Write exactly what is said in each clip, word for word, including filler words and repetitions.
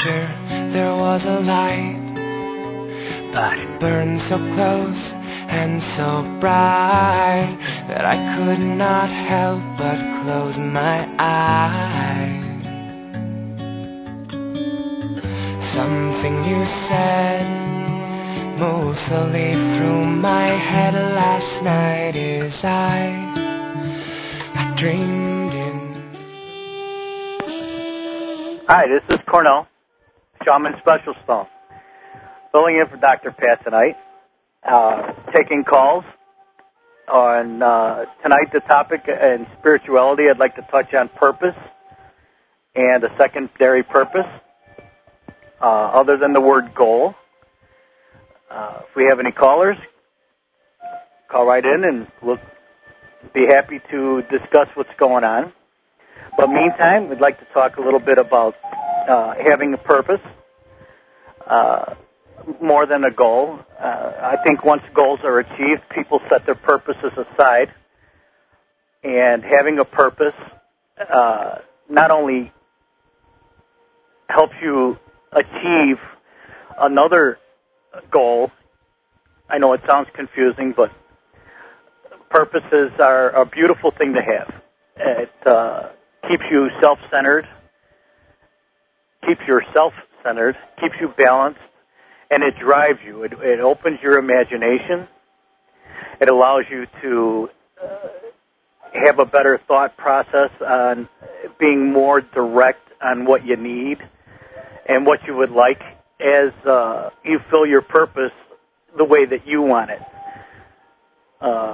There was a light, but it burned so close and so bright that I could not help but close my eyes. Something you said moved slowly through my head last night as I, I dreamed in. Hi, this is Cornell, Shaman Special Stone, filling in for Doctor Pat tonight, uh, taking calls on uh, tonight. The topic in spirituality, I'd like to touch on purpose and a secondary purpose, uh, other than the word goal. Uh, if we have any callers, call right in and we'll be happy to discuss what's going on. But meantime, we'd like to talk a little bit about uh, having a purpose, uh, more than a goal. Uh, I think once goals are achieved, people set their purposes aside. And having a purpose uh, not only helps you achieve another goal. I know it sounds confusing, but purposes are a beautiful thing to have. It uh, keeps you self-centered, keeps yourself centered, keeps you balanced, and it drives you. It, it opens your imagination. It allows you to uh, have a better thought process on being more direct on what you need and what you would like as uh, you fill your purpose the way that you want it. Uh,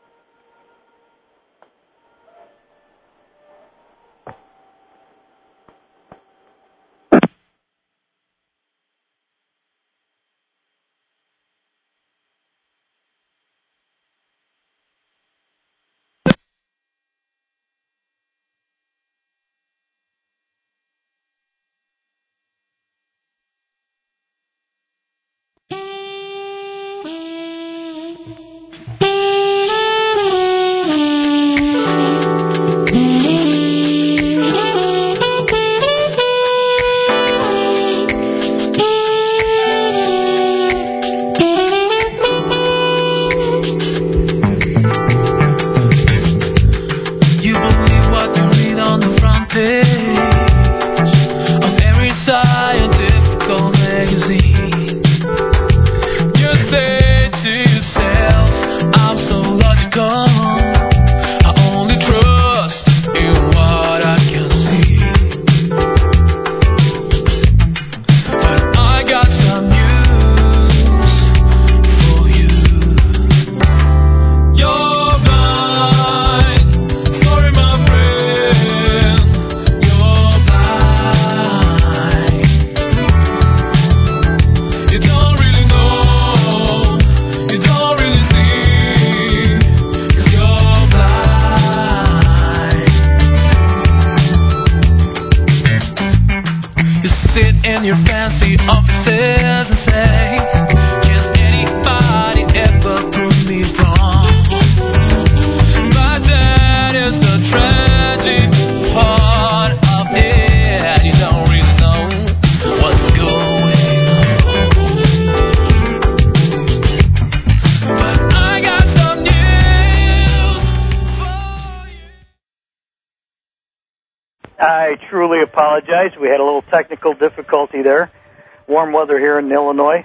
I truly apologize. We had a little technical difficulty there. Warm weather here in Illinois.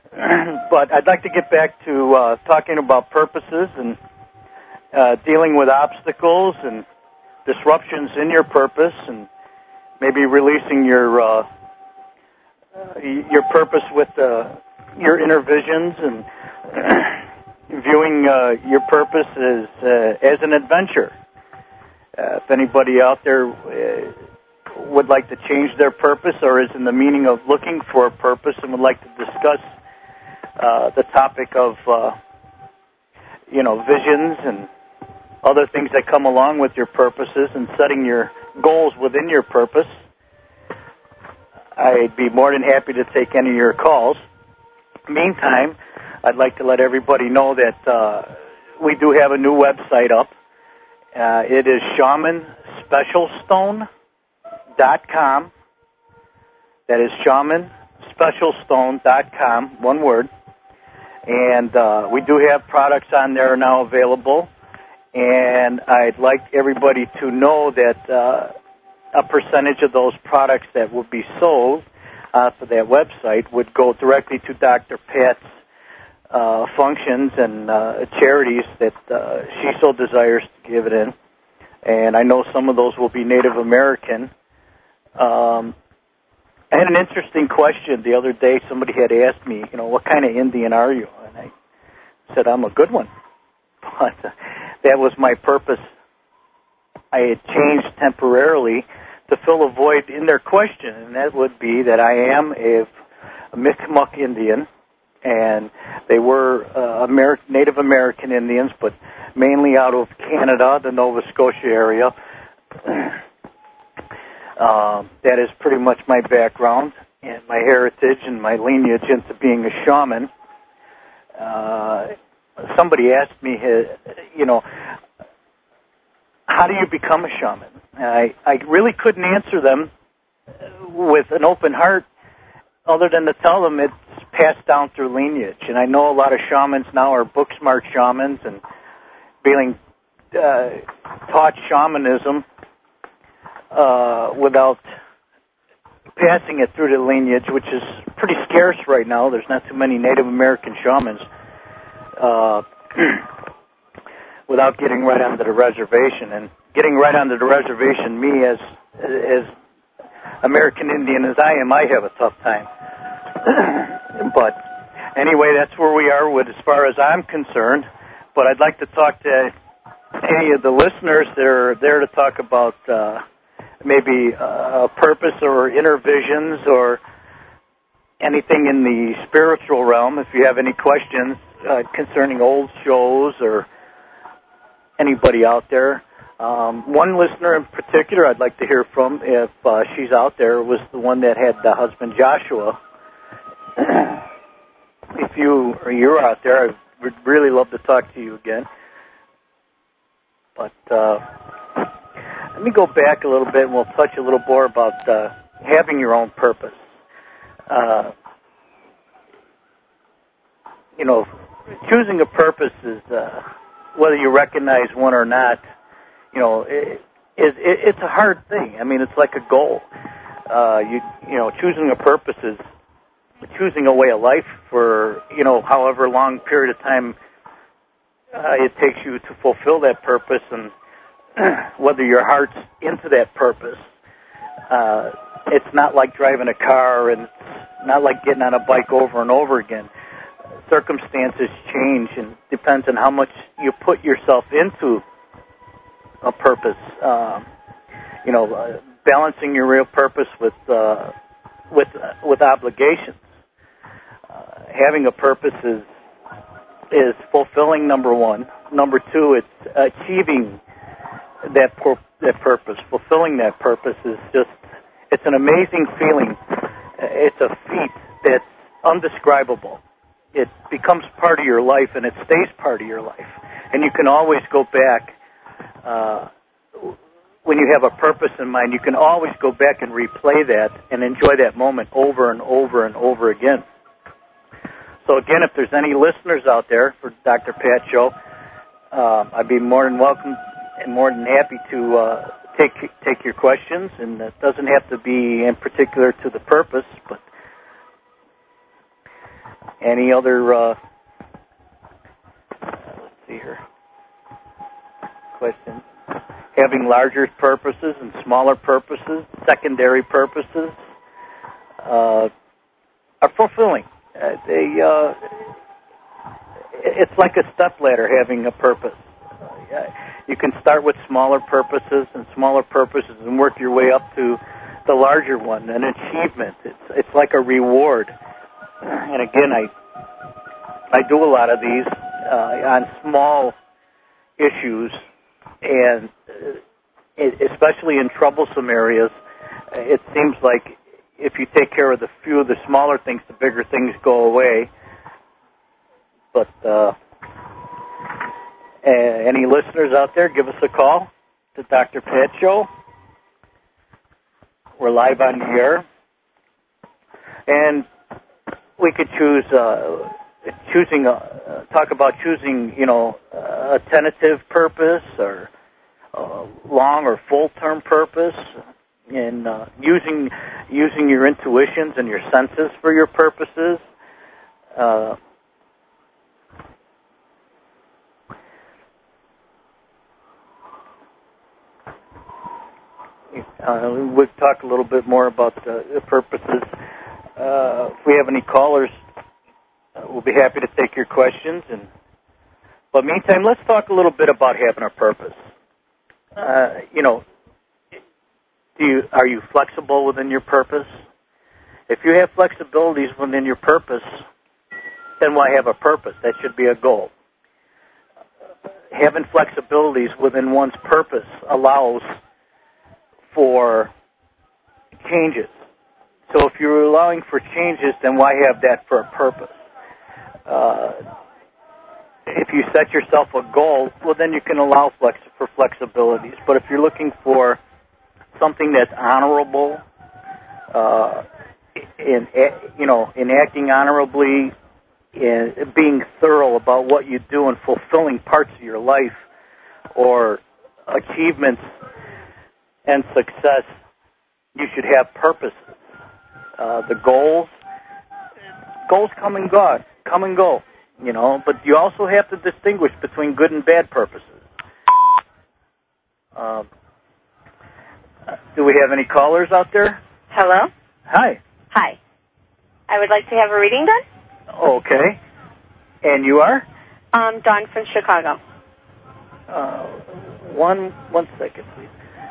But I'd like to get back to uh, talking about purposes and uh, dealing with obstacles and disruptions in your purpose, and maybe releasing your uh, uh, your purpose with uh, your inner visions, and viewing uh, your purpose as uh, as an adventure. Uh, if anybody out there uh, would like to change their purpose or is in the meaning of looking for a purpose and would like to discuss uh, the topic of, uh, you know, visions and other things that come along with your purposes and setting your goals within your purpose, I'd be more than happy to take any of your calls. Meantime, I'd like to let everybody know that uh, we do have a new website up. Uh, it is shaman special stone dot com. That is shaman special stone dot com, one word. And uh, we do have products on there now available. And I'd like everybody to know that uh, a percentage of those products that will be sold off of that website would go directly to Doctor Pat's uh, functions and uh, charities that uh, she so desires to give it in. And I know some of those will be Native American. Um, I had an interesting question the other day. Somebody had asked me, you know, what kind of Indian are you? And I said, I'm a good one. But uh, that was my purpose. I had changed temporarily to fill a void in their question, and that would be that I am a, a Mi'kmaq Indian, and they were uh, Amer- Native American Indians, but mainly out of Canada, the Nova Scotia area. uh, that is pretty much my background and my heritage and my lineage into being a shaman. Uh, somebody asked me, you know, how do you become a shaman? And I, I really couldn't answer them with an open heart other than to tell them it's passed down through lineage. And I know a lot of shamans now are book smart shamans and being uh, taught shamanism uh, without passing it through the lineage, which is pretty scarce right now. There's not too many Native American shamans. Uh, without getting right onto the reservation. And getting right onto the reservation, me as as American Indian as I am, I have a tough time. But anyway, that's where we are with as far as I'm concerned. But I'd like to talk to any of the listeners that are there to talk about uh, maybe a purpose or inner visions or anything in the spiritual realm. If you have any questions uh, concerning old shows or anybody out there. Um, one listener in particular I'd like to hear from, if uh, she's out there, was the one that had the husband Joshua. If you or you're out there, I would really love to talk to you again. But uh, let me go back a little bit and we'll touch a little more about uh, having your own purpose. Uh, you know, choosing a purpose is... Uh, whether you recognize one or not, you know, it, it, it, it's a hard thing. I mean, it's like a goal. Uh, you you know, choosing a purpose is choosing a way of life for, you know, however long period of time uh, it takes you to fulfill that purpose, and whether your heart's into that purpose. Uh, it's not like driving a car, and it's not like getting on a bike over and over again. Circumstances change, and depends on how much you put yourself into a purpose. Um, you know, uh, balancing your real purpose with uh, with uh, with obligations. Uh, having a purpose is is fulfilling, number one. Number two, it's achieving that pur- that purpose. Fulfilling that purpose is just, it's an amazing feeling. It's a feat that's undescribable. It becomes part of your life, and it stays part of your life. And you can always go back, uh, when you have a purpose in mind, you can always go back and replay that and enjoy that moment over and over and over again. So again, if there's any listeners out there for Doctor Pat Show, uh, I'd be more than welcome and more than happy to uh, take take your questions. And it doesn't have to be in particular to the purpose, but any other, uh, let's see here, questions. Having larger purposes and smaller purposes, secondary purposes, uh, are fulfilling. Uh, they, uh, it's like a stepladder having a purpose. Uh, you can start with smaller purposes and smaller purposes and work your way up to the larger one, an achievement. It's it's like a reward. And again, I I do a lot of these uh, on small issues, and it, especially in troublesome areas, it seems like if you take care of the few of the smaller things, the bigger things go away. But uh, any listeners out there, give us a call to Doctor Pat Show. We're live on the air. And we could choose, uh, choosing, uh, talk about choosing, you know, a tentative purpose or uh, long or full-term purpose, and uh, using using your intuitions and your senses for your purposes. Uh, uh, we'll talk a little bit more about the, the purposes. Uh, if we have any callers, uh, we'll be happy to take your questions. And but meantime, let's talk a little bit about having a purpose. Uh, you know, do you are you flexible within your purpose? If you have flexibilities within your purpose, then why have a purpose? That should be a goal. Having flexibilities within one's purpose allows for changes. So if you're allowing for changes, then why have that for a purpose? Uh, if you set yourself a goal, well, then you can allow flex for flexibilities. But if you're looking for something that's honorable, uh, in you know, in acting honorably, in being thorough about what you do and fulfilling parts of your life or achievements and success, you should have purposes. Uh, the goals, goals come and go, come and go, you know, but you also have to distinguish between good and bad purposes. Uh, do we have any callers out there? Hello? Hi. Hi. I would like to have a reading done. Okay. And you are? Um, Dawn from Chicago. Uh, one, one second, please.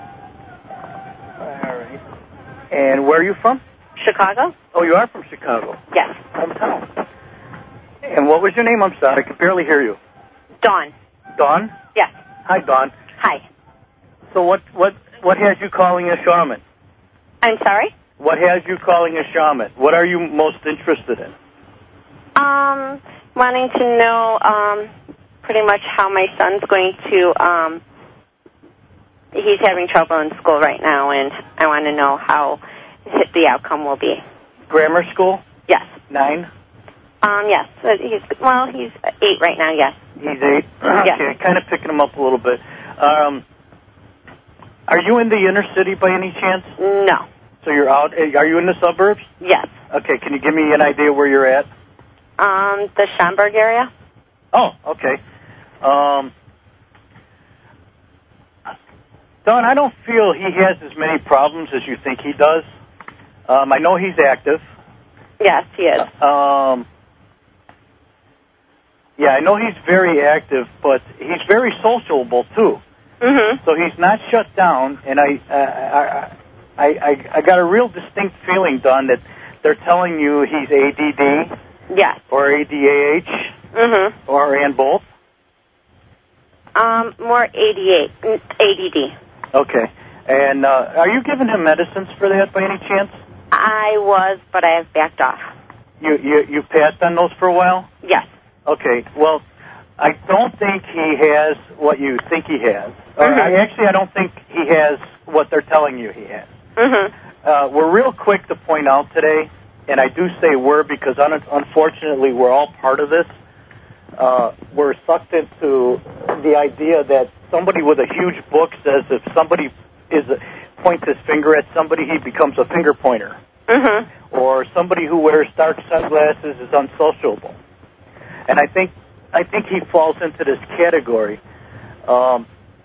All right. And where are you from? Chicago? Oh, you are from Chicago? Yes. Hometown. And what was your name? I'm sorry, I could barely hear you. Dawn. Dawn? Yes. Hi, Dawn. Hi. So what, what, what has you calling a shaman? I'm sorry? What has you calling a shaman? What are you most interested in? Um, wanting to know um, pretty much how my son's going to, um, he's having trouble in school right now, and I want to know how the outcome will be. Grammar school? Yes. Nine? Um, yes. He's, well, he's eight right now, yes. He's eight? Yes. Okay, kind of picking him up a little bit. Um, are you in the inner city by any chance? No. So you're out, are you in the suburbs? Yes. Okay, can you give me an idea where you're at? Um, the Schaumburg area. Oh, okay. Um, Don, I don't feel he has as many problems as you think he does. Um, I know he's active. Yes, he is. Um, yeah, I know he's very active, but he's very sociable too. Mm-hmm. So he's not shut down, and I, uh, I, I, I, I got a real distinct feeling, Don, that they're telling you he's A D D. Yes. Or A D A H. Mm-hmm. Or and both. Um, more A D D. Okay. And uh, are you giving him medicines for that by any chance? I was, but I have backed off. You you you passed on those for a while? Yes. Okay. Well, I don't think he has what you think he has. Or Mm-hmm. I, actually, I don't think he has what they're telling you he has. Mm-hmm. Uh, we're real quick to point out today, and I do say we're because un- unfortunately we're all part of this. Uh, we're sucked into the idea that somebody with a huge book says if somebody is a, points his finger at somebody, he becomes a finger pointer. Mm-hmm. Or somebody who wears dark sunglasses is unsociable. And I think I think he falls into this category. Um,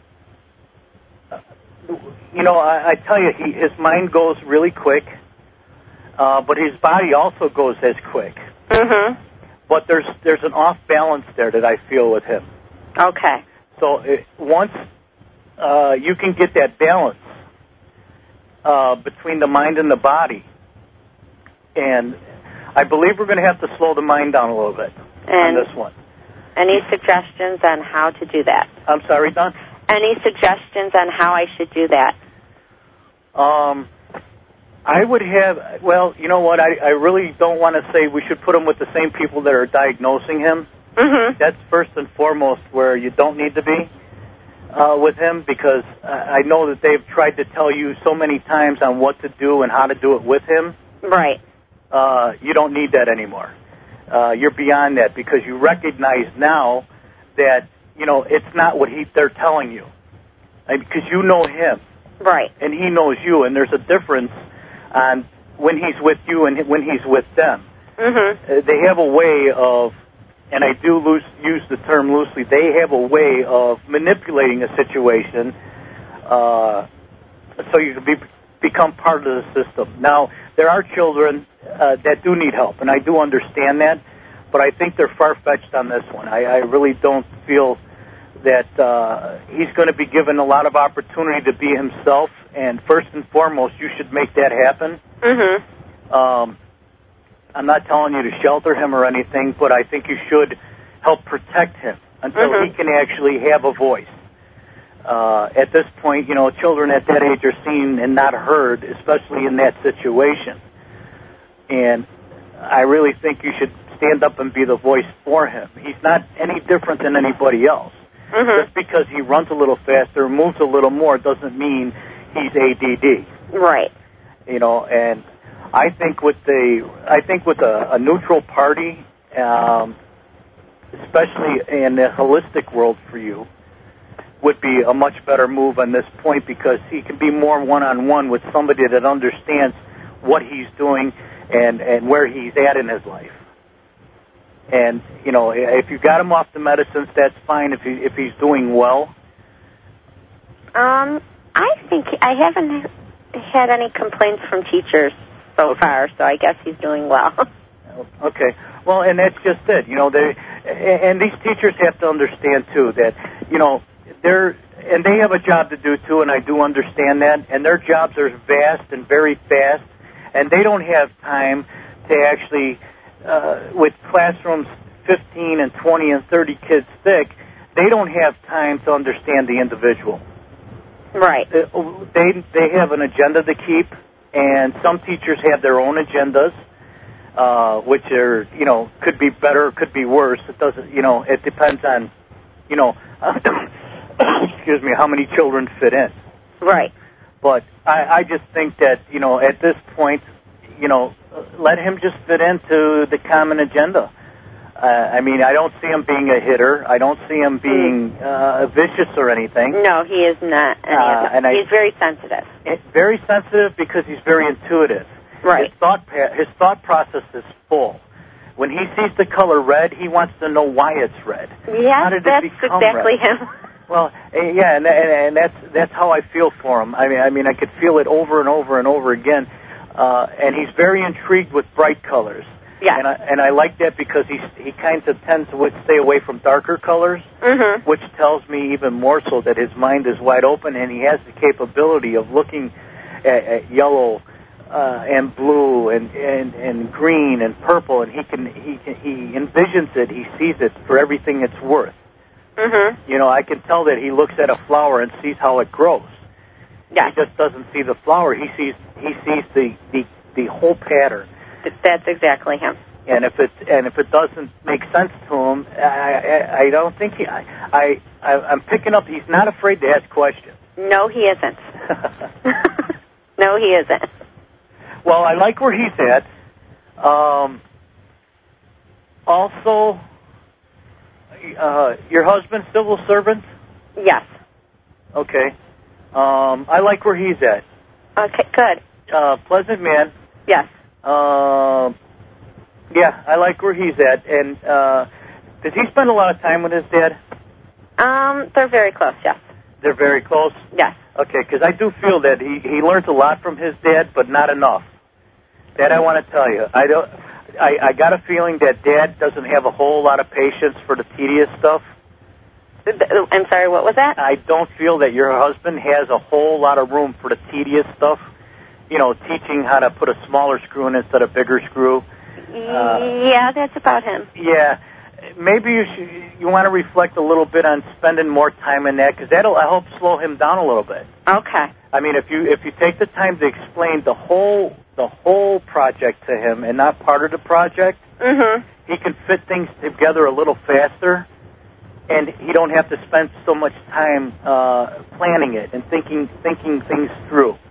you know, I, I tell you, he, his mind goes really quick, uh, but his body also goes as quick. Mm-hmm. But there's there's an off balance there that I feel with him. Okay. So it, once uh, you can get that balance uh, between the mind and the body, and I believe we're going to have to slow the mind down a little bit and on this one. Any suggestions on how to do that? I'm sorry, Don? Any suggestions on how I should do that? Um, I would have, well, you know what, I, I really don't want to say we should put him with the same people that are diagnosing him. Mm-hmm. That's first and foremost where you don't need to be uh, with him, because uh, I know that they've tried to tell you so many times on what to do and how to do it with him. Right. uh, you don't need that anymore. Uh, you're beyond that because you recognize now that, you know, it's not what he they're telling you. Because you know him. Right. And he knows you, and there's a difference on when he's with you and when he's with them. Mm-hmm. Uh, they have a way of, and I do loose, use the term loosely, they have a way of manipulating a situation uh, so you can be, become part of the system. Now, there are children uh, that do need help, and I do understand that, but I think they're far-fetched on this one. I, I really don't feel that uh, he's going to be given a lot of opportunity to be himself, and first and foremost, you should make that happen. Mm-hmm. Um, I'm not telling you to shelter him or anything, but I think you should help protect him until mm-hmm. he can actually have a voice. Uh, at this point, you know, children at that age are seen and not heard, especially in that situation. And I really think you should stand up and be the voice for him. He's not any different than anybody else. Mm-hmm. Just because he runs a little faster, moves a little more, doesn't mean he's A D D. Right. You know, and I think with the, I think with a, a neutral party, um, especially in the holistic world for you, would be a much better move on this point because he can be more one-on-one with somebody that understands what he's doing and, and where he's at in his life. And, you know, if you got him off the medicines, that's fine if he, if he's doing well. Um, I think I haven't had any complaints from teachers so far, so I guess he's doing well. Okay. Well, and that's just it. You know, they and these teachers have to understand too that, you know, they're and they have a job to do too, and I do understand that. And their jobs are vast and very fast, and they don't have time to actually, uh, with classrooms fifteen and twenty and thirty kids thick, they don't have time to understand the individual. Right. They they have an agenda to keep, and some teachers have their own agendas, uh, which are, you know, could be better, could be worse. It doesn't, you know, it depends on, you know, excuse me, how many children fit in. Right. But I, I just think that, you know, at this point, you know, let him just fit into the common agenda. Uh, I mean, I don't see him being a hitter. I don't see him being uh, vicious or anything. No, he is not. Any Uh, of and I- he's very sensitive. It's very sensitive because he's very intuitive. Right. His thought pa- his thought process is full. When he sees the color red, he wants to know why it's red. Yes, How did it that's become exactly red? him. Well, uh, yeah, and, and and that's that's how I feel for him. I mean, I mean, I could feel it over and over and over again. Uh, and he's very intrigued with bright colors. Yeah. And I and I like that because he he kind of tends to stay away from darker colors, Mm-hmm. which tells me even more so that his mind is wide open and he has the capability of looking at, at yellow uh, and blue and, and, and green and purple, and he can he can, he envisions it, he sees it for everything it's worth. Mm-hmm. You know, I can tell that he looks at a flower and sees how it grows. Yeah. He just doesn't see the flower. He sees he sees the, the, the whole pattern. Th- That's exactly him. And if it and if it doesn't make sense to him, I I, I don't think he. I, I I'm picking up. He's not afraid to ask questions. No, he isn't. No, he isn't. Well, I like where he's at. Um, also, uh, your husband, civil servant? Yes. Okay. Um, I like where he's at. Okay, good. Uh, pleasant man. Yes. Um, yeah, I like where he's at. And uh, does he spend a lot of time with his dad? Um, they're very close, yes. They're very close? Yes. Okay, because I do feel that he, he learns a lot from his dad, but not enough. That I want to tell you. I don't. I, I got a feeling that Dad doesn't have a whole lot of patience for the tedious stuff. I'm sorry, what was that? I don't feel that your husband has a whole lot of room for the tedious stuff. You know, teaching how to put a smaller screw in instead of a bigger screw. Uh, yeah, that's about him. Yeah. Maybe you should, you want to reflect a little bit on spending more time in that, because that'll help slow him down a little bit. Okay. I mean, if you if you take the time to explain the whole the whole project to him and not part of the project, Mm-hmm. he can fit things together a little faster, and he don't have to spend so much time uh, planning it and thinking thinking things through.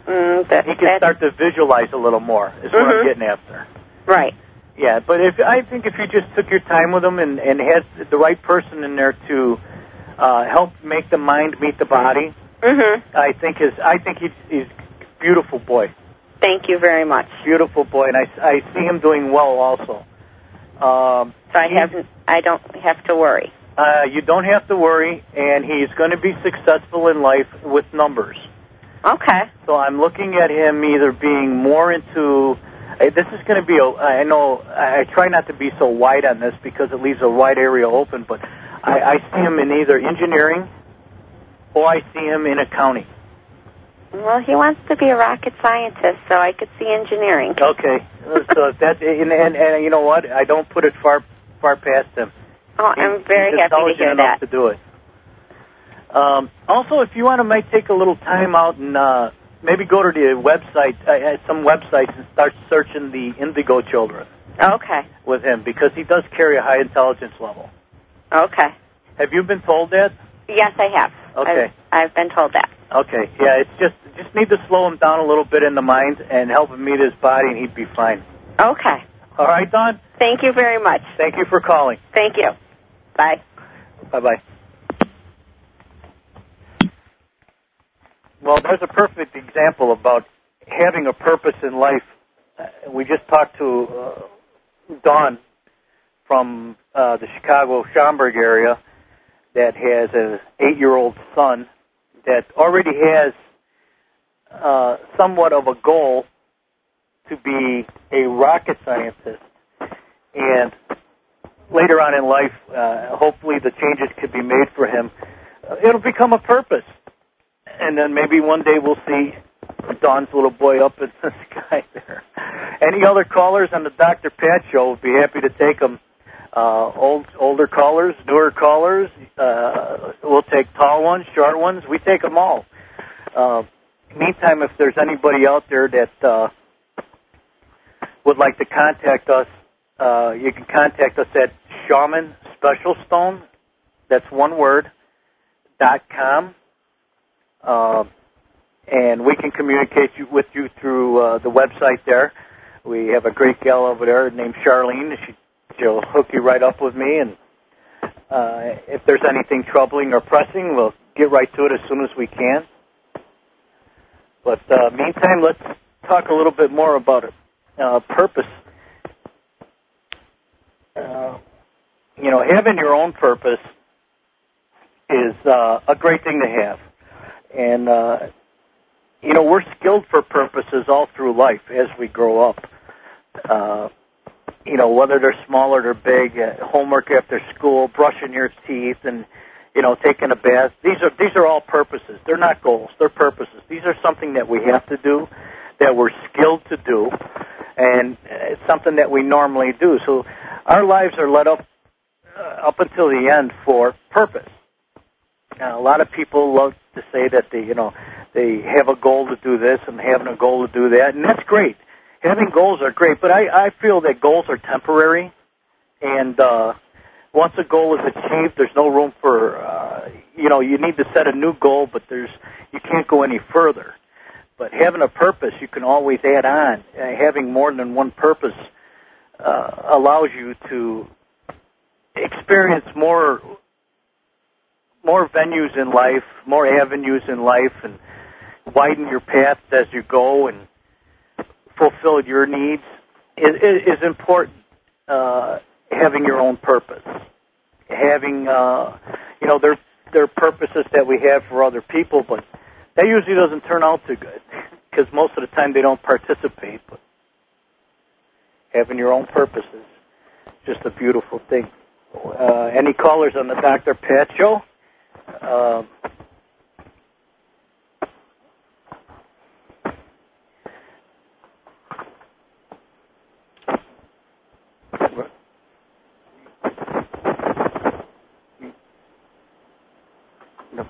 Mm, that, he can start to visualize a little more, is what mm-hmm. I'm getting after. Right. Yeah, but if I think if you just took your time with him and, and had the right person in there to uh, help make the mind meet the body, mm-hmm. I think his I think he's, he's a beautiful boy. Thank you very much. Beautiful boy, and I, I see him doing well also. Um, so I haven't I don't have to worry. Uh, you don't have to worry, and he's going to be successful in life with numbers. Okay. So I'm looking at him either being more into. This is going to be, a, I know, I try not to be so wide on this because it leaves a wide area open, but I, I see him in either engineering or I see him in accounting. Well, he wants to be a rocket scientist, so I could see engineering. Okay. So that's, and, and, and you know what? I don't put it far far past him. Oh, I'm he, very he's happy to hear enough that. to do it. Um, also, if you want to, might take a little time out and uh, maybe go to the website, uh, some websites, and start searching the Indigo children. Okay. With him, because he does carry a high intelligence level. Okay. Have you been told that? Yes, I have. Okay. I've, I've been told that. Okay. Yeah, it's just just need to slow him down a little bit in the mind and help him meet his body, and he'd be fine. Okay. All right, Don? Thank you very much. Thank you for calling. Thank you. Bye. Bye-bye. Well, there's a perfect example about having a purpose in life. Uh, we just talked to uh, Dawn from uh, the Chicago Schaumburg area that has an eight-year-old son that already has uh, somewhat of a goal to be a rocket scientist. And later on in life, uh, hopefully the changes could be made for him. Uh, it'll become a purpose. And then maybe one day we'll see Don's little boy up in the sky there. Any other callers on the Doctor Pat Show? We'll be happy to take them. Uh, old, older callers, newer callers. Uh, we'll take tall ones, short ones. We take them all. Uh, meantime, if there's anybody out there that uh, would like to contact us, uh, you can contact us at Shaman Special Stone. That's one word. dot com. Uh, and we can communicate you, with you through uh, the website there. We have a great gal over there named Charlene. She, she'll hook you right up with me, and uh, if there's anything troubling or pressing, we'll get right to it as soon as we can. But uh, meantime, let's talk a little bit more about it. Uh, purpose. Uh, you know, having your own purpose is uh, a great thing to have. And, uh, you know, we're skilled for purposes all through life as we grow up. Uh, you know, whether they're small or they're big, uh, homework after school, brushing your teeth, and, you know, taking a bath. These are these are all purposes. They're not goals. They're purposes. These are something that we have to do, that we're skilled to do, and it's something that we normally do. So our lives are led up uh, up until the end for purpose. Now, a lot of people love to say that they, you know, they have a goal to do this and having a goal to do that, and that's great. Having goals are great, but I, I feel that goals are temporary, and uh, once a goal is achieved, there's no room for, uh, you know, you need to set a new goal, but there's you can't go any further. But having a purpose, you can always add on. Uh, having more than one purpose uh, allows you to experience more more venues in life, more avenues in life, and widen your paths as you go and fulfill your needs is, is important. Uh, having your own purpose, having uh, you know, there there are purposes that we have for other people, but that usually doesn't turn out too good because most of the time they don't participate. But having your own purpose is just a beautiful thing. Uh, any callers on the Doctor Pat Show? Uh, no.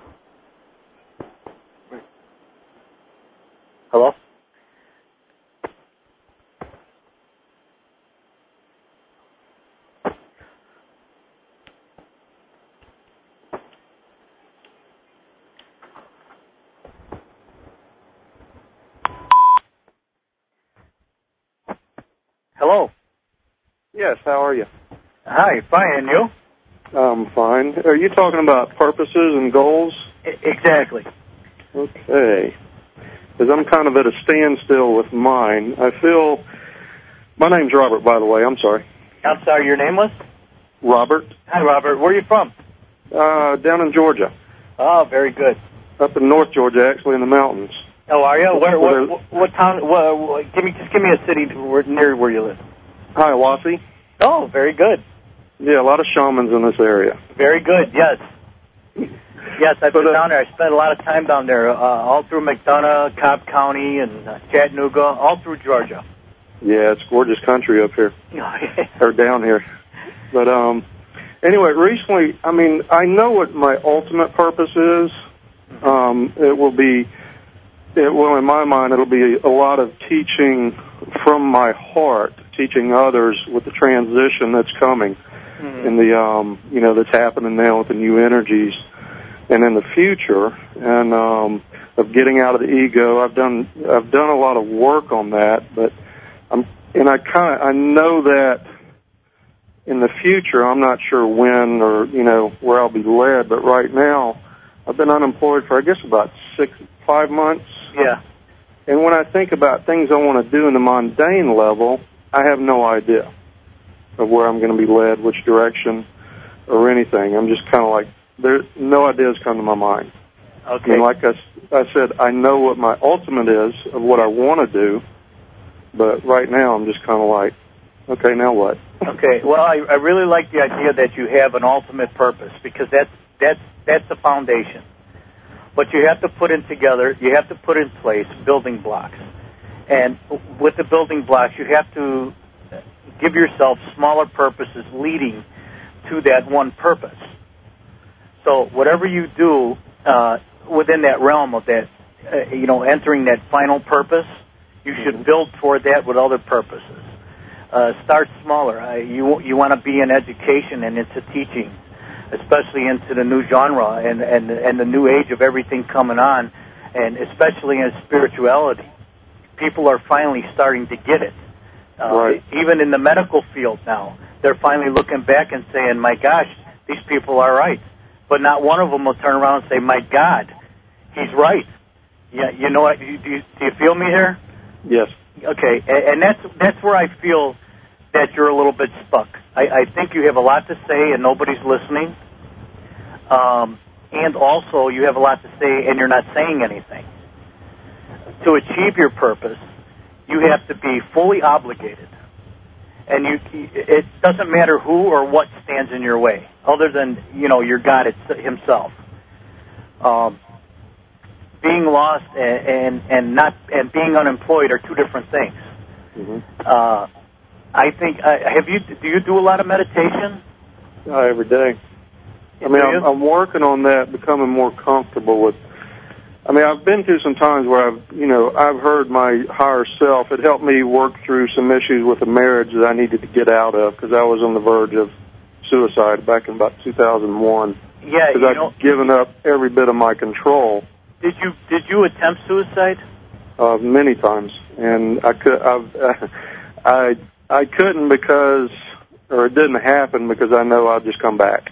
Hello? Hello. Yes, how are you? Hi, fine, and you? I'm fine. Are you talking about purposes and goals? I- exactly. Okay. Because I'm kind of at a standstill with mine. I feel... My name's Robert, by the way. I'm sorry. I'm sorry, your name was? Robert. Hi, Robert. Where are you from? Uh, down in Georgia. Oh, very good. Up in North Georgia, actually, in the mountains. Oh, are you? Where, what, what, what town? What, what, give me, just give me a city where, near where you live. Hiawassee. Oh, very good. Yeah, a lot of shamans in this area. Very good, yes. Yes, I've but, been uh, down there. I spent a lot of time down there, uh, all through McDonough, Cobb County, and uh, Chattanooga, all through Georgia. Yeah, it's gorgeous country up here. Or down here. But, um, anyway, recently, I mean, I know what my ultimate purpose is. Um, it will be, it will, in my mind, it'll be a lot of teaching from my heart, teaching others with the transition that's coming, mm-hmm. and the, um, you know, that's happening now with the new energies, and in the future, and um, of getting out of the ego. I've done, I've done a lot of work on that, but I'm, and I kind of, I know that in the future, I'm not sure when or you know where I'll be led, but right now, I've been unemployed for I guess about six, five months. Yeah. And when I think about things I want to do in the mundane level, I have no idea of where I'm going to be led, which direction, or anything. I'm just kind of like, there, no ideas come to my mind. Okay. I mean, like I, I said, I know what my ultimate is of what I want to do, but right now I'm just kind of like, okay, now what? Okay. Well, I, I really like the idea that you have an ultimate purpose because that's that's that's the foundation. But you have to put in together, you have to put in place building blocks. And with the building blocks, you have to give yourself smaller purposes leading to that one purpose. So whatever you do uh, within that realm of that, uh, you know, entering that final purpose, you should mm-hmm. build toward that with other purposes. Uh, start smaller. Uh, you you want to be in education and into teaching, especially into the new genre and, and, and the new age of everything coming on, and especially in spirituality. People are finally starting to get it. Uh, right. Even in the medical field now, they're finally looking back and saying, my gosh, these people are right. But not one of them will turn around and say, my God, he's right. Yeah, you know what? Do you, do you, do you feel me here? Yes. Okay, and, and that's that's where I feel that you're a little bit stuck. I, I think you have a lot to say and nobody's listening. Um, and also you have a lot to say and you're not saying anything. To achieve your purpose, you have to be fully obligated. And you, it doesn't matter who or what stands in your way, other than, you know, your God himself. Um, being lost and, and, and not and being unemployed are two different things. Mm-hmm. Uh, I think. Uh, have you? Do you do a lot of meditation? Uh, every day. I mean, I'm, I'm working on that, becoming more comfortable with. I mean, I've been through some times where I've, you know, I've heard my higher self. It helped me work through some issues with a marriage that I needed to get out of because I was on the verge of suicide back in about two thousand one. Yeah, because I'd given up every bit of my control. Did you did you attempt suicide? Uh, many times, and I could I've, uh, I I couldn't because, or it didn't happen because I know I'd just come back.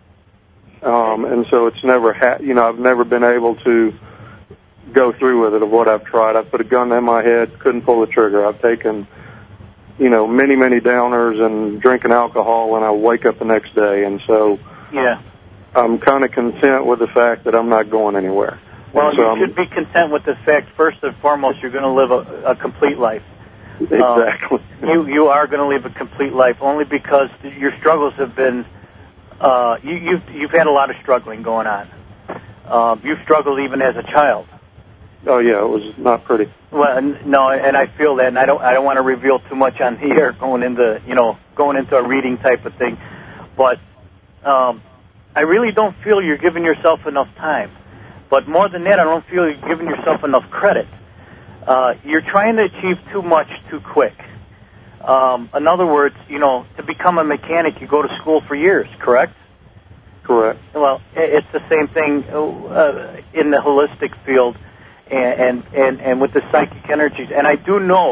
Um, and so it's never ha- you know I've never been able to go through with it of what I've tried. I've put a gun in my head, couldn't pull the trigger. I've taken you know many many downers and drinking alcohol, and I wake up the next day, and so yeah, I'm kind of content with the fact that I'm not going anywhere. Well, so you I'm, should be content with the fact, first and foremost, you're going to live a, a complete life. Exactly. Uh, you you are going to live a complete life only because your struggles have been, uh, you, you've, you've had a lot of struggling going on. Uh, you've struggled even as a child. Oh, yeah, it was not pretty. Well, no, and I feel that, and I don't I don't want to reveal too much on the air going into, you know, going into a reading type of thing. But um, I really don't feel you're giving yourself enough time. But more than that, I don't feel you're giving yourself enough credit. Uh, you're trying to achieve too much too quick. Um, in other words, you know, to become a mechanic, you go to school for years, correct? Correct. Well, it's the same thing uh, in the holistic field and, and, and, and with the psychic energies. And I do know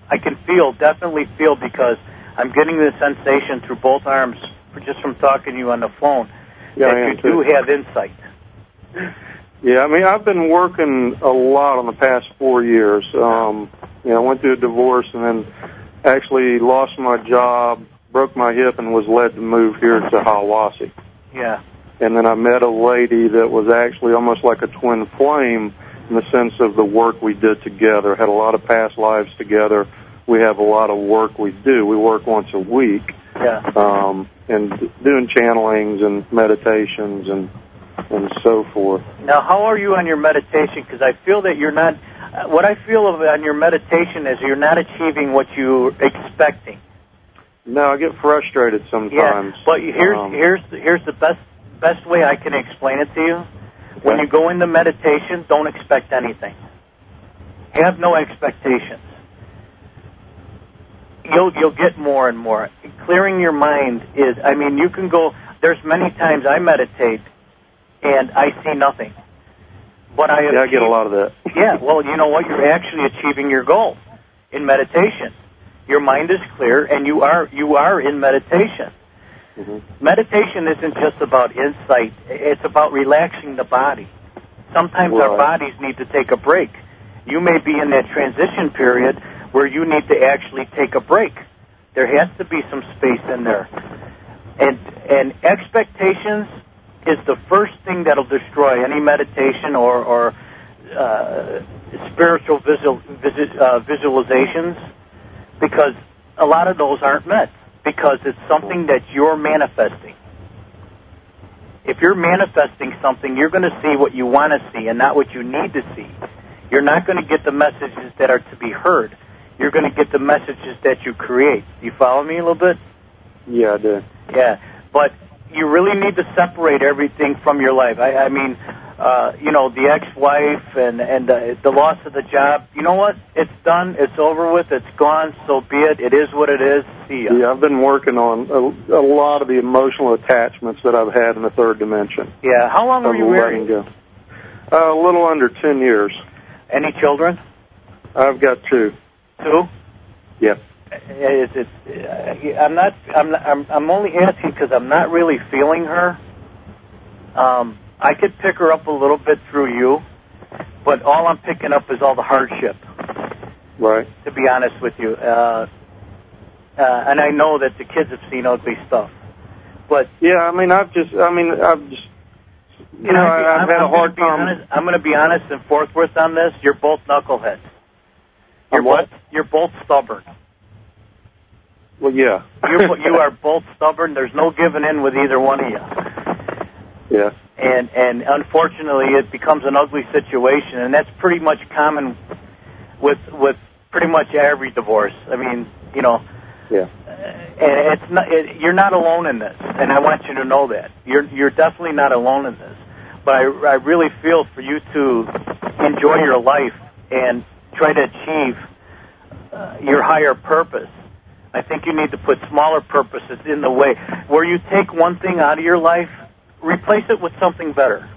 I can feel, definitely feel, because I'm getting the sensation through both arms just from talking to you on the phone yeah, that you too. do have insight. Yeah, I mean, I've been working a lot on the past four years. Um, you know, I went through a divorce and then actually lost my job, broke my hip, and was led to move here to Hiawassee. Yeah. And then I met a lady that was actually almost like a twin flame in the sense of the work we did together. Had a lot of past lives together. We have a lot of work we do. We work once a week. Yeah. Um, and doing channelings and meditations and and so forth. Now, how are you on your meditation? Because I feel that you're not, what I feel of on your meditation is you're not achieving what you're expecting. No, I get frustrated sometimes. Yeah, but here's, um, here's, here's the best, best way I can explain it to you. When okay. you go into meditation, don't expect anything. Have no expectations. You'll, you'll get more and more. Clearing your mind is, I mean, you can go, there's many times I meditate and I see nothing. But I yeah, I get a lot of that. Yeah, well, you know what? You're actually achieving your goal in meditation. Your mind is clear, and you are you are in meditation. Mm-hmm. Meditation isn't just about insight. It's about relaxing the body. Sometimes right. our bodies need to take a break. You may be in that transition period where you need to actually take a break. There has to be some space in there. And and expectations is the first thing that'll destroy any meditation or, or uh, spiritual visual, visu, uh, visualizations, because a lot of those aren't met, because it's something that you're manifesting. If you're manifesting something, you're going to see what you want to see and not what you need to see. You're not going to get the messages that are to be heard. You're going to get the messages that you create. You follow me a little bit? Yeah, I do. Yeah, but you really need to separate everything from your life. I, I mean, uh, you know, the ex-wife and, and uh, the loss of the job. You know what? It's done. It's over with. It's gone. So be it. It is what it is. See ya. Yeah, I've been working on a, a lot of the emotional attachments that I've had in the third dimension. Yeah. How long were you married? Go. Uh, a little under ten years. Any children? I've got two. Two? Yep. It's, it's, uh, I'm not. I'm. Not, I'm. I'm only asking because I'm not really feeling her. Um, I could pick her up a little bit through you, but all I'm picking up is all the hardship. Right. To be honest with you, uh, uh, and I know that the kids have seen ugly stuff, but yeah, I mean, I've just. I mean, I've just. You know, I be, I've I'm, had I'm a hard time. Honest, I'm going to be honest and forthwith on this. You're both knuckleheads. You're I'm what? both. You're both stubborn. Well, yeah. You're, you are both stubborn. There's no giving in with either one of you. Yeah. And and unfortunately, it becomes an ugly situation, and that's pretty much common with with pretty much every divorce. I mean, you know. Yeah. And it's not. It, you're not alone in this, and I want you to know that you're you're definitely not alone in this. But I I really feel for you to enjoy your life and try to achieve uh, your higher purpose. I think you need to put smaller purposes in the way. Where you take one thing out of your life, replace it with something better.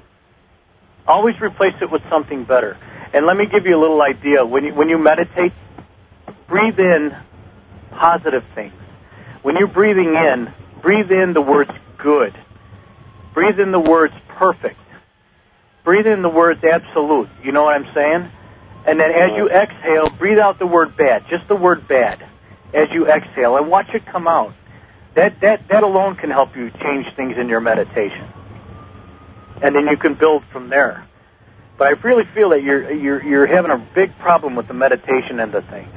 Always replace it with something better. And let me give you a little idea. When you, when you meditate, breathe in positive things. When you're breathing in, breathe in the words good. Breathe in the words perfect. Breathe in the words absolute. You know what I'm saying? And then as you exhale, breathe out the word bad, just the word bad. As you exhale, and watch it come out. That that that alone can help you change things in your meditation, and then you can build from there. But I really feel that you're you're you're having a big problem with the meditation end of things.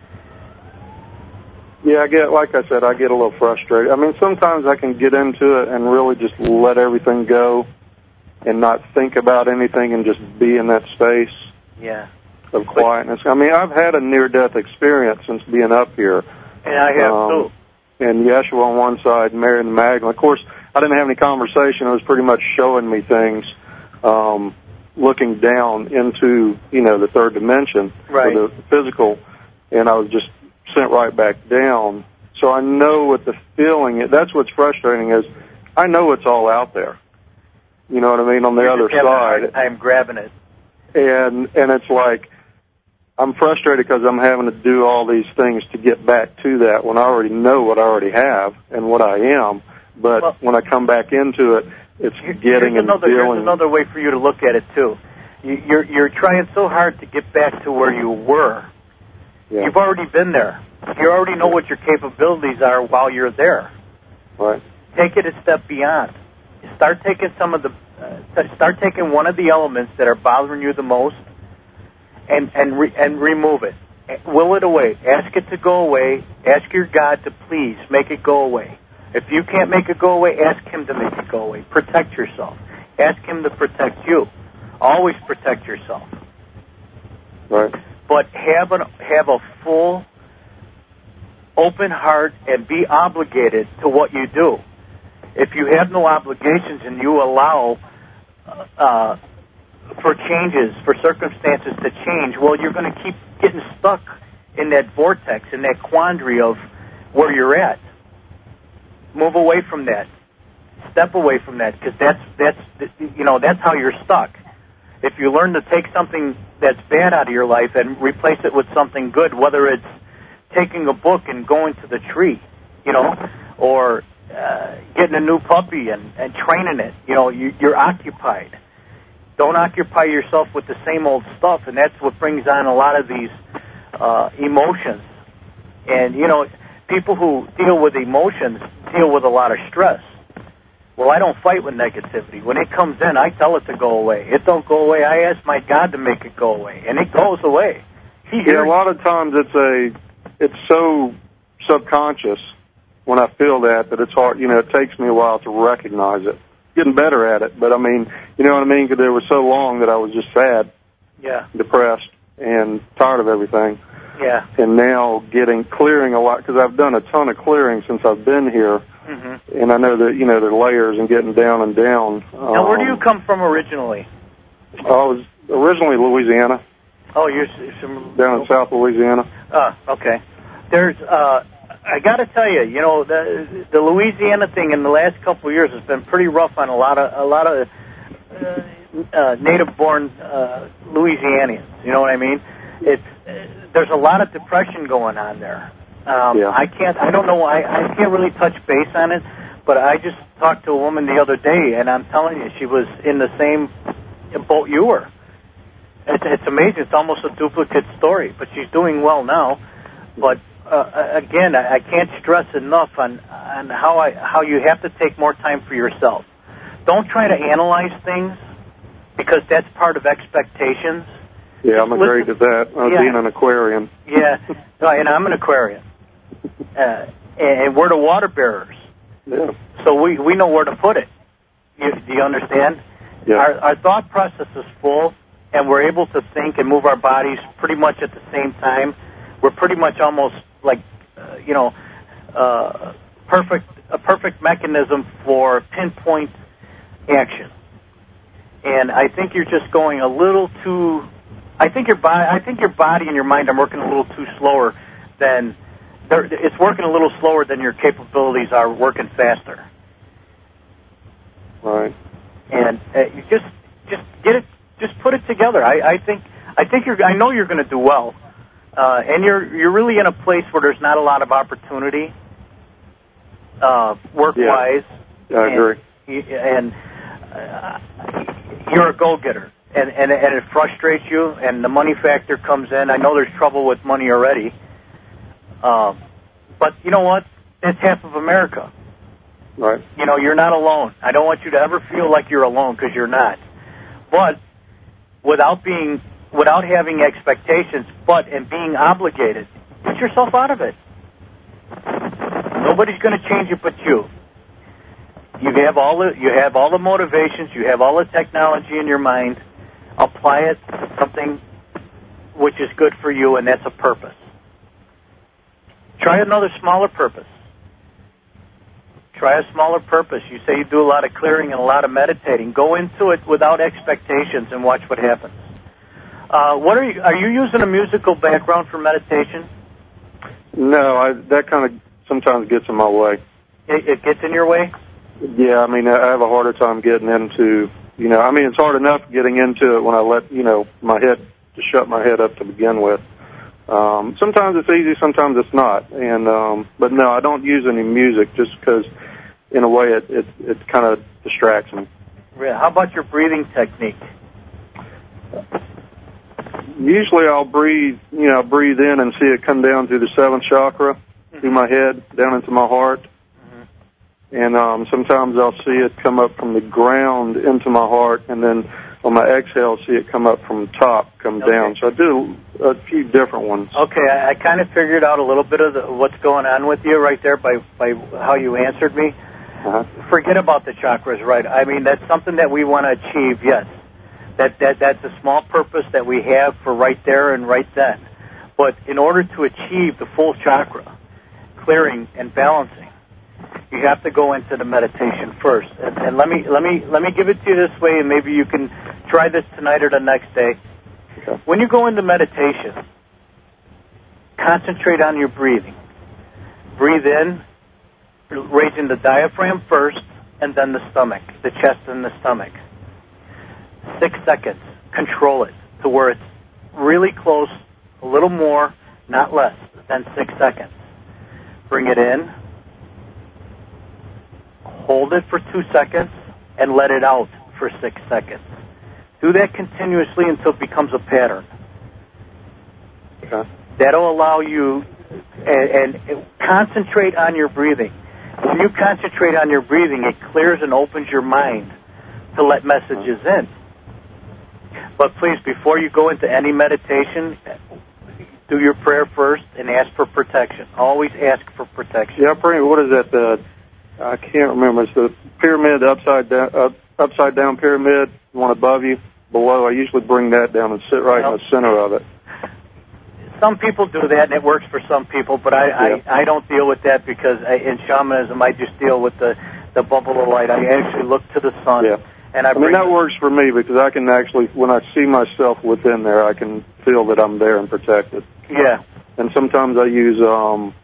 Yeah, I get like I said, I get a little frustrated. I mean, sometimes I can get into it and really just let everything go, and not think about anything, and just be in that space. Yeah. Of quietness. I mean, I've had a near-death experience since being up here. And I have, um, too. And Yeshua on one side, Mary and Magdalene. Of course, I didn't have any conversation. It was pretty much showing me things, um, looking down into, you know, the third dimension, right. or the physical, and I was just sent right back down. So I know what the feeling is. That's what's frustrating is I know it's all out there. You know what I mean? On the You're other just having side. a hard time grabbing it. And, and it's like, I'm frustrated because I'm having to do all these things to get back to that when I already know what I already have and what I am. But well, when I come back into it, it's getting and another, dealing. Here's another way for you to look at it, too. You, you're, you're trying so hard to get back to where you were. Yeah. You've already been there. You already know what your capabilities are while you're there. Right. Take it a step beyond. Start taking some of the, uh, start taking one of the elements that are bothering you the most, and and re, and remove it. Will it away. Ask it to go away. Ask your God to please make it go away. If you can't make it go away, ask Him to make it go away. Protect yourself. Ask Him to protect you. Always protect yourself. Right. But have an have a full, open heart and be obligated to what you do. If you have no obligations and you allow uh, for changes, for circumstances to change, well, you're going to keep getting stuck in that vortex, in that quandary of where you're at. Move away from that. Step away from that, because that's that's you know that's how you're stuck. If you learn to take something that's bad out of your life and replace it with something good, whether it's taking a book and going to the tree, you know, or uh, getting a new puppy and, and training it, you know, you, you're occupied. Don't occupy yourself with the same old stuff, and that's what brings on a lot of these uh, emotions. And, you know, people who deal with emotions deal with a lot of stress. Well, I don't fight with negativity. When it comes in, I tell it to go away. It don't go away. I ask my God to make it go away, and it goes away. He yeah, a lot of times it's a, it's so subconscious when I feel that that it's hard. You know, it takes me a while to recognize it. Getting better at it, but I mean, you know what I mean? Because there was so long that I was just sad, yeah, depressed, and tired of everything. Yeah. And now getting clearing a lot because I've done a ton of clearing since I've been here. Mm-hmm. And I know that, you know, there are layers and getting down and down. Now, where do you come from originally? I was originally Louisiana. Oh, you're from... Down in South Louisiana. Ah, okay. There's, uh, I got to tell you, you know, the the Louisiana thing in the last couple of years has been pretty rough on a lot of, a lot of uh, uh, native-born uh, Louisianians. You know what I mean? It's, uh, there's a lot of depression going on there. Um, yeah. I can't. I don't know. I, I can't really touch base on it, but I just talked to a woman the other day, and I'm telling you, she was in the same boat you were. It's, it's amazing. It's almost a duplicate story, but she's doing well now. But uh, again, I, I can't stress enough on on how I how you have to take more time for yourself. Don't try to analyze things because that's part of expectations. Yeah, I'm agreed with that. I was yeah. being an Aquarian. Yeah, and I'm an Aquarian. Uh, and we're the water bearers. Yeah. So we, we know where to put it. You, do you understand? Yeah. Our, our thought process is full, and we're able to think and move our bodies pretty much at the same time. We're pretty much almost like, uh, you know, uh, perfect a perfect mechanism for pinpoint action. And I think you're just going a little too. I think your body, I think your body and your mind are working a little too slower than. It's working a little slower than your capabilities are working faster. Right. And uh, you just just get it, just put it together. I, I think I think you're. I know you're going to do well, uh, and you're you're really in a place where there's not a lot of opportunity, uh, work-wise. Yeah, I agree. And, and uh, you're a go-getter, and, and and it frustrates you, and the money factor comes in. I know there's trouble with money already. Um, but you know what? It's half of America. Right. You know, you're not alone. I don't want you to ever feel like you're alone because you're not. But without being, without having expectations, but and being obligated, get yourself out of it. Nobody's going to change it but you. You have all the, you have all the motivations. You have all the technology in your mind. Apply it to something which is good for you, and that's a purpose. Try another smaller purpose. Try a smaller purpose. You say you do a lot of clearing and a lot of meditating. Go into it without expectations and watch what happens. Uh, what are you? Are you using a musical background for meditation? No, I, that kind of sometimes gets in my way. It, it gets in your way? Yeah, I mean, I have a harder time getting into, you know, I mean, it's hard enough getting into it when I let, you know, my head, to shut my head up to begin with. Um, sometimes it's easy, sometimes it's not. And um, but no, I don't use any music just because, in a way, it it, it kind of distracts me. How about your breathing technique? Usually, I'll breathe, you know, breathe in and see it come down through the seventh chakra, mm-hmm. through my head, down into my heart. Mm-hmm. And um, sometimes I'll see it come up from the ground into my heart, and then on my exhale, see it come up from the top, come okay. down. So I do a few different ones. Okay, I, I kind of figured out a little bit of the, what's going on with you right there by, by how you answered me. Uh-huh. Forget about the chakras, right? I mean, that's something that we want to achieve, yes. That, that That's a small purpose that we have for right there and right then. But in order to achieve the full chakra, clearing and balancing, you have to go into the meditation first. And, and let me let me let me give it to you this way, and maybe you can try this tonight or the next day. Okay. When you go into meditation, concentrate on your breathing. Breathe in, raising the diaphragm first, and then the stomach, the chest and the stomach. Six seconds. Control it to where it's really close, a little more, not less than six seconds. Bring it in. Hold it for two seconds and let it out for six seconds. Do that continuously until it becomes a pattern. Okay. That'll allow you, and, and concentrate on your breathing. When you concentrate on your breathing, it clears and opens your mind to let messages in. But please, before you go into any meditation, do your prayer first and ask for protection. Always ask for protection. Yeah, pray. What is that? The I can't remember. It's the pyramid, upside down, uh, upside down pyramid. One above you, below. I usually bring that down and sit right well, in the center of it. Some people do that, and it works for some people. But I, yeah. I, I don't deal with that because I, in shamanism, I just deal with the, the bubble of light. I actually look to the sun. Yeah. And I, I mean, that works for me because I can actually, when I see myself within there, I can feel that I'm there and protected. Yeah. And sometimes I use um,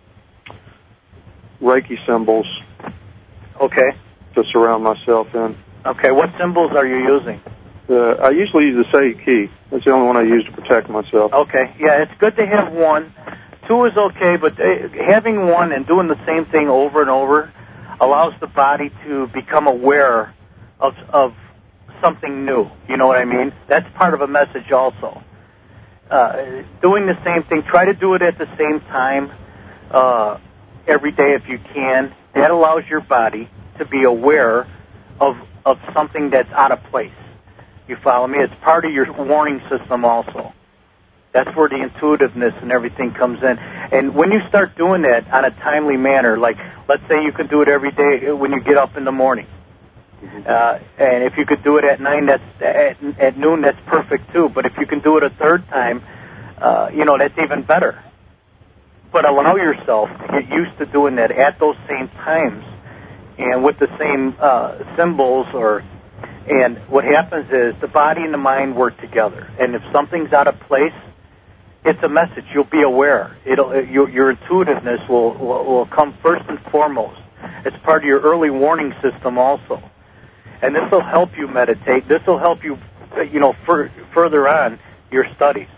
Reiki symbols. Okay. To surround myself in. Okay. What symbols are you using? Uh, I usually use the Seiki. That's the only one I use to protect myself. Okay. Yeah, it's good to have one. Two is okay, but having one and doing the same thing over and over allows the body to become aware of of something new. You know what I mean? That's part of a message also. Uh, doing the same thing, try to do it at the same time uh, every day if you can. That allows your body to be aware of of something that's out of place. You follow me? It's part of your warning system also. That's where the intuitiveness and everything comes in. And when you start doing that on a timely manner, like let's say you can do it every day when you get up in the morning. Uh, and if you could do it at nine, that's at, at noon, that's perfect too. But if you can do it a third time, uh, you know, that's even better. But allow yourself to get used to doing that at those same times and with the same uh, symbols. Or, and what happens is the body and the mind work together. And if something's out of place, it's a message. You'll be aware. It'll your, your intuitiveness will, will will come first and foremost. It's part of your early warning system also. And this will help you meditate. This will help you, you know, fur, further on your studies.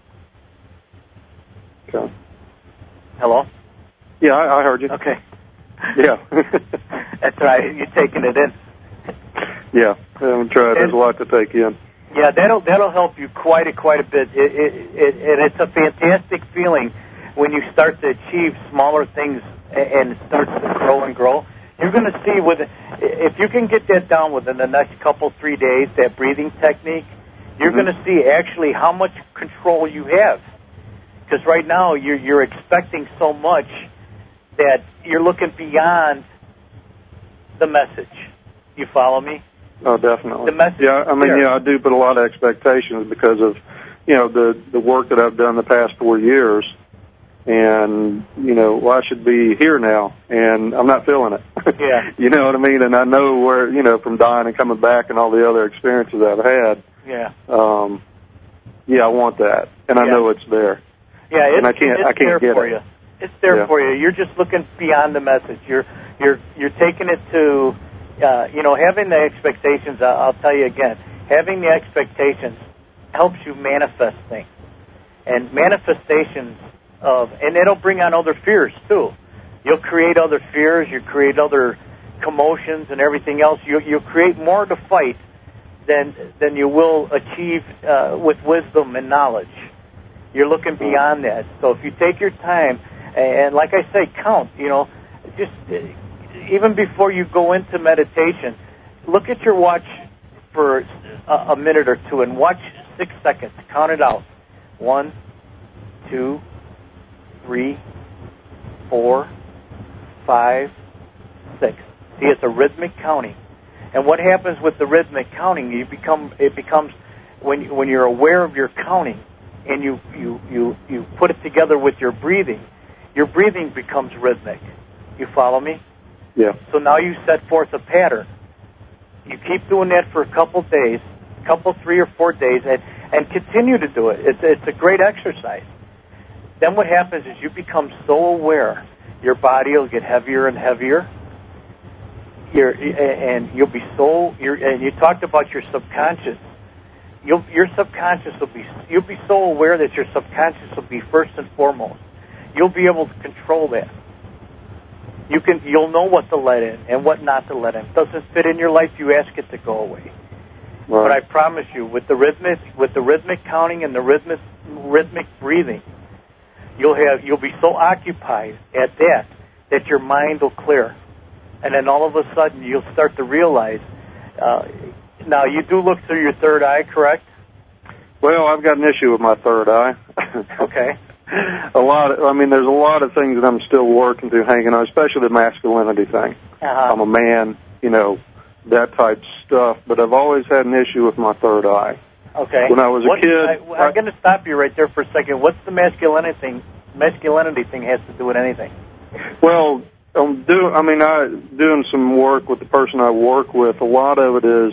Okay. Hello? Yeah, I, I heard you. Okay. Yeah. That's right. You're taking it in. Yeah, I'm trying. There's a lot to take in. Yeah, that'll that'll help you quite a quite a bit. It, it, it, and it's a fantastic feeling when you start to achieve smaller things and it starts to grow and grow. You're going to see with if you can get that down within the next couple, three days, that breathing technique, you're mm-hmm. going to see actually how much control you have. Because right now you're you're expecting so much that you're looking beyond the message. You follow me? Oh, definitely. The message. Yeah, I mean, there. yeah, I do put a lot of expectations because of, you know, the the work that I've done the past four years. And, you know, well, I should be here now, and I'm not feeling it. Yeah. You know what I mean? And I know where, you know, from dying and coming back and all the other experiences I've had. Yeah. Um, yeah, I want that, and I yeah. know it's there. Yeah, it's, and I can't, it's I can't there get for it. you. It's there yeah. for you. You're just looking beyond the message. You're you're you're taking it to, uh, you know, having the expectations. I'll, I'll tell you again, having the expectations helps you manifest things. and manifestations of, and it'll bring on other fears too. You'll create other fears, you create other commotions and everything else. You, you'll create more to fight than than you will achieve uh, with wisdom and knowledge. You're looking beyond that. So if you take your time, and like I say, count, you know, just even before you go into meditation, look at your watch for a, a minute or two and watch six seconds. Count it out. One, two, three, four, five, six. See, it's a rhythmic counting. And what happens with the rhythmic counting, you become it becomes when when you're aware of your counting and you, you, you, you put it together with your breathing, your breathing becomes rhythmic. You follow me? Yeah. So now you set forth a pattern. You keep doing that for a couple days, a couple, three or four days, and, and continue to do it. It's, it's a great exercise. Then what happens is you become so aware, your body will get heavier and heavier. You're, and you'll be so. You're, and you talked about your subconscious. You'll, your subconscious will be. You'll be so aware that your subconscious will be first and foremost. You'll be able to control that. You can. You'll know what to let in and what not to let in. If it doesn't fit in your life, you ask it to go away. Right. But I promise you, with the rhythmic, with the rhythmic counting and the rhythmic, rhythmic breathing, you'll have. You'll be so occupied at that that your mind will clear. And then all of a sudden, you'll start to realize. Uh, now, you do look through your third eye, correct? Well, I've got an issue with my third eye. Okay. A lot. Of, I mean, there's a lot of things that I'm still working through, hanging on, especially the masculinity thing. Uh-huh. I'm a man, you know, that type stuff. But I've always had an issue with my third eye. Okay. When I was a what, kid, I, I'm going to stop you right there for a second. What's the masculinity thing? Masculinity thing has to do with anything? Well. I'm do, I mean, I doing some work with the person I work with. A lot of it is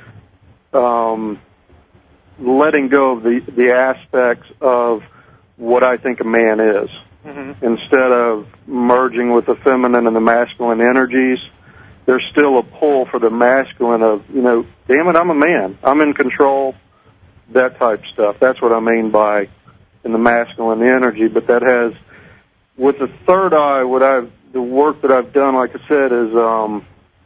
um, letting go of the, the aspects of what I think a man is. Mm-hmm. Instead of merging with the feminine and the masculine energies, there's still a pull for the masculine of, you know, damn it, I'm a man. I'm in control, that type stuff. That's what I mean by in the masculine energy. But that has, with the third eye, what I've the work that I've done, like I said, is um,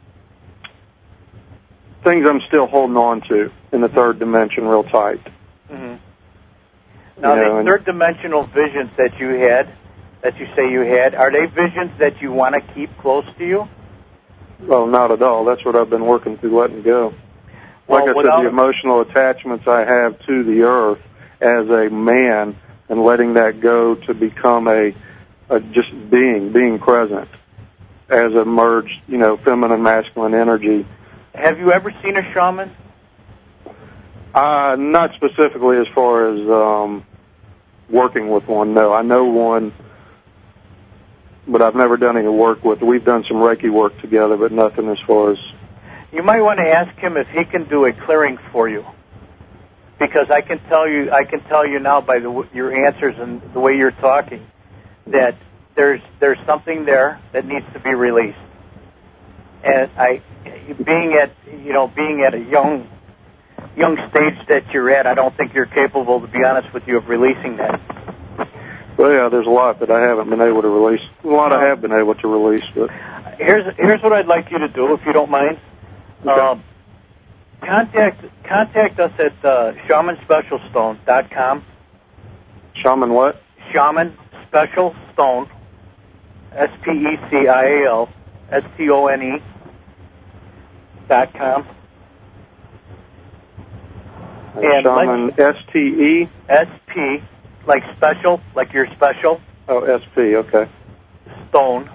things I'm still holding on to in the third dimension real tight. Mm-hmm. Now, you know, the third dimensional visions that you had, that you say you had, are they visions that you want to keep close to you? Well, not at all. That's what I've been working through letting go. Like well, I said, the emotional attachments I have to the earth as a man and letting that go to become a Uh, just being, being present as a merged, you know, feminine, masculine energy. Have you ever seen a shaman? Uh, not specifically as far as um, working with one, no. I know one, but I've never done any work with. We've done some Reiki work together, but nothing as far as... You might want to ask him if he can do a clearing for you. Because I can tell you, I can tell you now by the, your answers and the way you're talking, that there's there's something there that needs to be released, and I, being at you know being at a young young stage that you're at, I don't think you're capable, to be honest with you, of releasing that. Well, yeah, there's a lot that I haven't been able to release. A lot I have been able to release, but here's here's what I'd like you to do, if you don't mind. Okay. Um, contact contact us at uh, shaman special stone dot com. Shaman what? Shaman Special Stone, S P E C I A L, S T O N E, dot com. And Shaman, S T E? S P, like special, like you're special. Oh, S P, okay. Stone.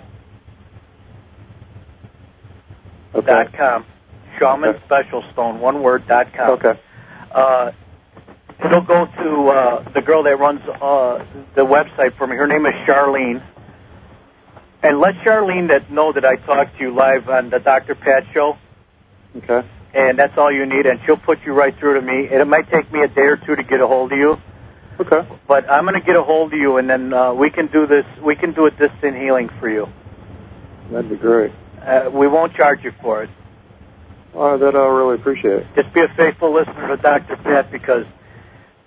Okay. Dot com. Shaman Okay. Special Stone, one word, dot com. Okay. Uh, it'll go to uh, the girl that runs uh, the website for me. Her name is Charlene. And let Charlene that know that I talked to you live on the Doctor Pat show. Okay. And that's all you need, and she'll put you right through to me. And it might take me a day or two to get a hold of you. Okay. But I'm going to get a hold of you, and then uh, we can do this. We can do a distant healing for you. That'd be great. Uh, we won't charge you for it. Oh, that I really appreciate. Just be a faithful listener to Doctor Pat, because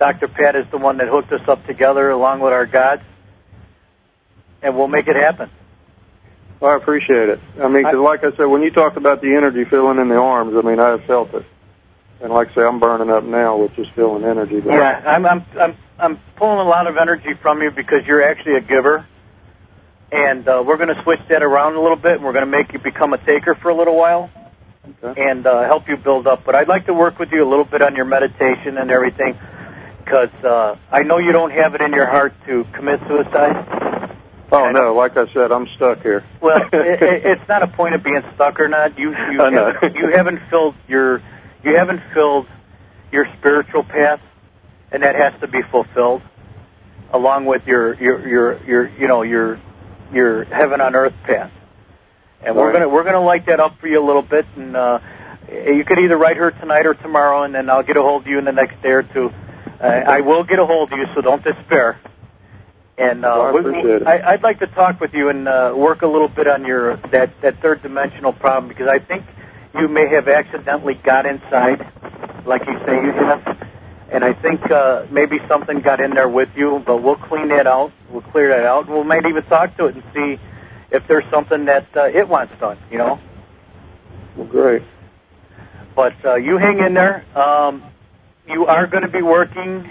Doctor Pat is the one that hooked us up together along with our gods, and we'll make it happen. Well, I appreciate it. I mean, because like I said, when you talked about the energy filling in the arms, I mean, I have felt it. And like I say, I'm burning up now with just feeling energy. But yeah, I'm, I'm, I'm, I'm pulling a lot of energy from you because you're actually a giver. And uh, we're going to switch that around a little bit, and we're going to make you become a taker for a little while. Okay. And uh, help you build up. But I'd like to work with you a little bit on your meditation and everything, because uh, I know you don't have it in your heart to commit suicide. Oh, no, like I said, I'm stuck here. Well, it, it, it's not a point of being stuck or not. You you, I know. haven't, you haven't filled your you haven't filled your spiritual path, and that has to be fulfilled, along with your your your, your you know your your heaven on earth path. And we're right. gonna we're gonna light that up for you a little bit, and uh, you could either write her tonight or tomorrow, and then I'll get a hold of you in the next day or two. Uh, I will get a hold of you, so don't despair. And uh, well, I appreciate it. I, I'd like to talk with you and uh, work a little bit on your that, that third dimensional problem, because I think you may have accidentally got inside, like you say you have, and I think uh, maybe something got in there with you. But we'll clean that out. We'll clear that out. We might even talk to it and see if there's something that uh, it wants done, you know. Well, great. But uh, you hang in there. Um, you are going to be working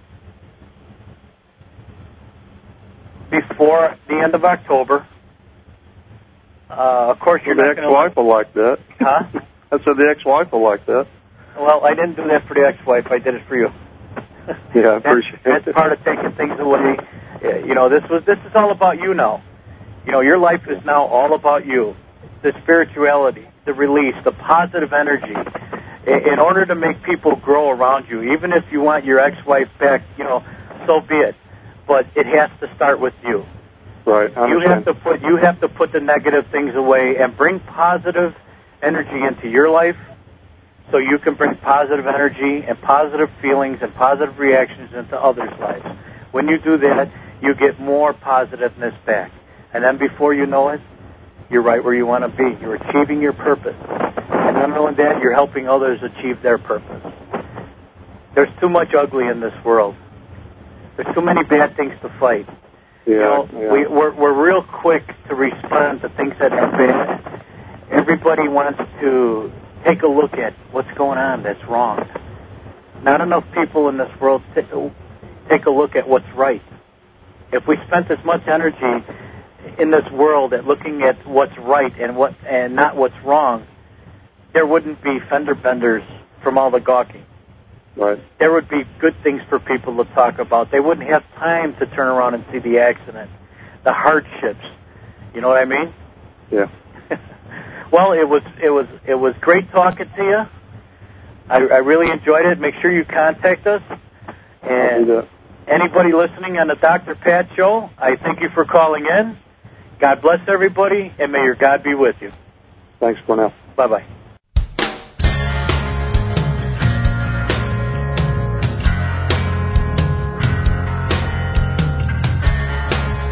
before the end of October. Uh, of course, you're well, not the ex-wife will like that. Huh? I said the ex-wife will like that. Well, I didn't do that for the ex-wife. I did it for you. Yeah, I appreciate that's, it. That's part of taking things away. You know, this was this is all about you now. You know, your life is now all about you. The spirituality, the release, the positive energy. In order to make people grow around you, even if you want your ex-wife back, you know, so be it. But it has to start with you. Right. I you have to put you have to put the negative things away and bring positive energy into your life, so you can bring positive energy and positive feelings and positive reactions into others' lives. When you do that, you get more positiveness back. And then before you know it, you're right where you want to be. You're achieving your purpose. And not only that, you're helping others achieve their purpose. There's too much ugly in this world. There's too many bad things to fight. Yeah, you know, yeah. we, we're, we're real quick to respond to things that are bad. Everybody wants to take a look at what's going on that's wrong. Not enough people in this world t- take a look at what's right. If we spent as much energy in this world at looking at what's right and what and not what's wrong, there wouldn't be fender benders from all the gawking. Right. There would be good things for people to talk about. They wouldn't have time to turn around and see the accident, the hardships. You know what I mean? Yeah. Well, it was it was it was great talking to you. I, I really enjoyed it. Make sure you contact us. And I'll do that. Anybody listening on the Doctor Pat Show, I thank you for calling in. God bless everybody, and may your God be with you. Thanks, Cornell. Bye-bye.